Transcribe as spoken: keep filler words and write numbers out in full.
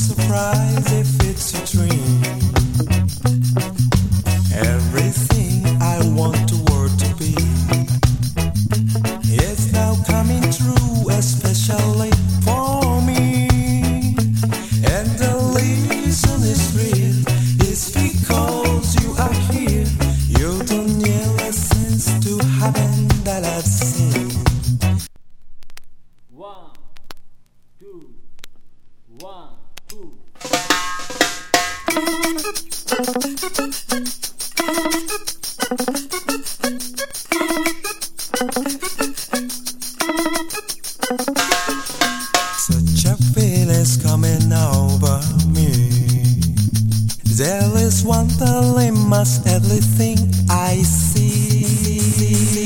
surprised if it's a dream. Everything I want the world to be is now coming true, especially for me. And the reason is real, it's because you are here. You don't need a sense to heaven that I've seen. One, two, one, two. Such a feeling's coming over me. There is one dilemma, everything I see.